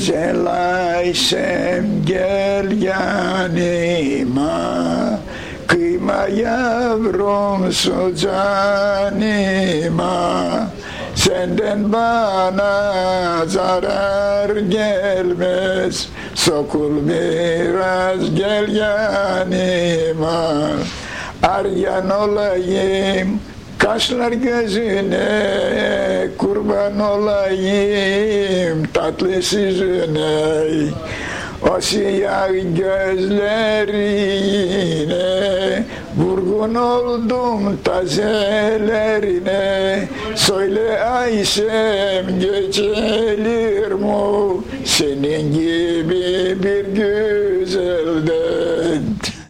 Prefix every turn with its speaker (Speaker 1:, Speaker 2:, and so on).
Speaker 1: Güzel Ayşem gel yanıma, kıyma yavrum su canıma. Senden bana zarar gelmez, sokul biraz gel yanıma. Aryan olayım kaşlar gözüne, kurban olayım tatlı süzüne. O siyah gözlerine vurgun oldum tazelerine. Söyle Ayşem geçelir mu senin gibi bir güzel